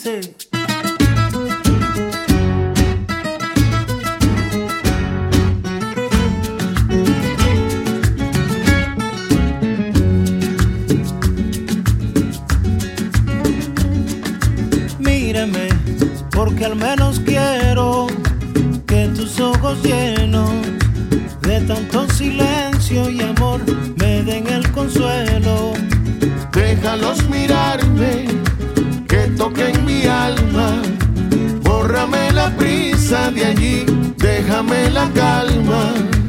dice. Mírame, porque al menos quiero que tus ojos llenos de tanto silencio y amor me den el consuelo. Déjalos mirarme, que toquen mi alma. Bórrame la prisa de allí, déjame la calma.